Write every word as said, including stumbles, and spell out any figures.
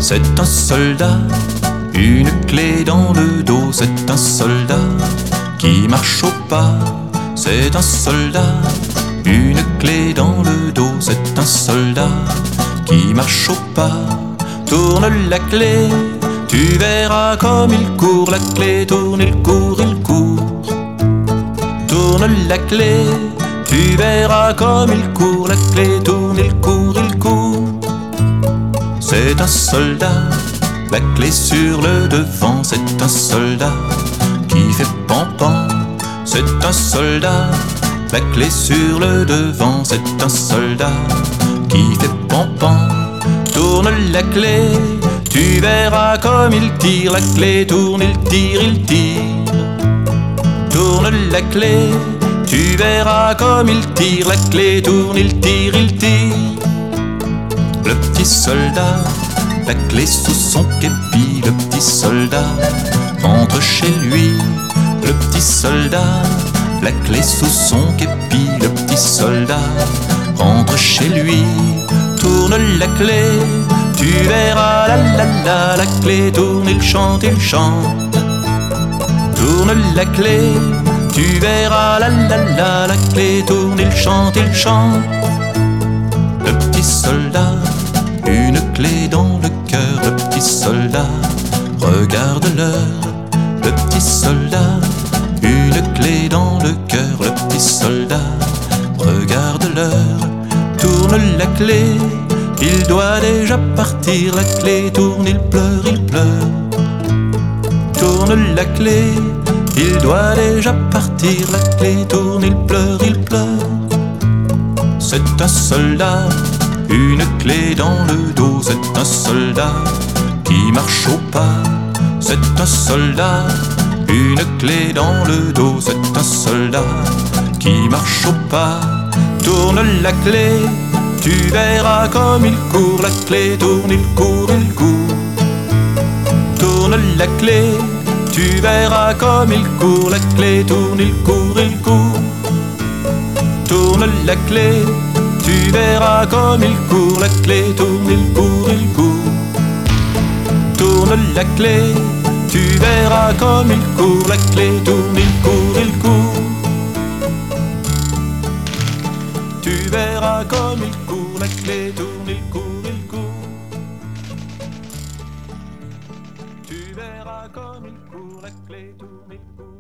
C'est un soldat, une clé dans le dos. C'est un soldat qui marche au pas. C'est un soldat, une clé dans le dos. C'est un soldat qui marche au pas. Tourne la clé, tu verras comme il court. La clé tourne, il court, il court. Tourne la clé, tu verras comme il court. La clé tourne, il court, il court. C'est un soldat, la clé sur le devant. C'est un soldat qui fait pan-pan. C'est un soldat, la clé sur le devant. C'est un soldat qui fait pan-pan. Tourne la clé, tu verras comme il tire. La clé tourne, il tire, il tire. Tourne la clé, tu verras comme il tire. La clé tourne, il tire, il tire. Le petit soldat, la clé sous son képi. Le petit soldat rentre chez lui. Le petit soldat, la clé sous son képi. Le petit soldat rentre chez lui. Tourne la clé, tu verras la la la. La clé tourne, il chante, il chante. Tourne la clé, tu verras la la la. La clé tourne, il chante, il chante. Le petit soldat, une clé dans le cœur. Le petit soldat, regarde l'heure. Le petit soldat, une clé dans le cœur. Le petit soldat, regarde l'heure. Tourne la clé, il doit déjà partir. La clé tourne, il pleure, il pleure. Tourne la clé, il doit déjà partir. La clé tourne, il pleure, il pleure. C'est un soldat, une clé dans le dos. C'est un soldat qui marche au pas. C'est un soldat, une clé dans le dos. C'est un soldat qui marche au pas. Tourne la clé, tu verras comme il court. La clé tourne, il court, il court. Tourne la clé, tu verras comme il court. La clé tourne, il court, il court. Tourne la clé, tu verras comme il court. La clé tourne, il court, il court. Tourne la clé, tu verras comme il court. La clé tourne, il court, il court. Tu verras comme il court. La clé tourne, il court, il court. Tu verras comme il court. La clé tourne, il court.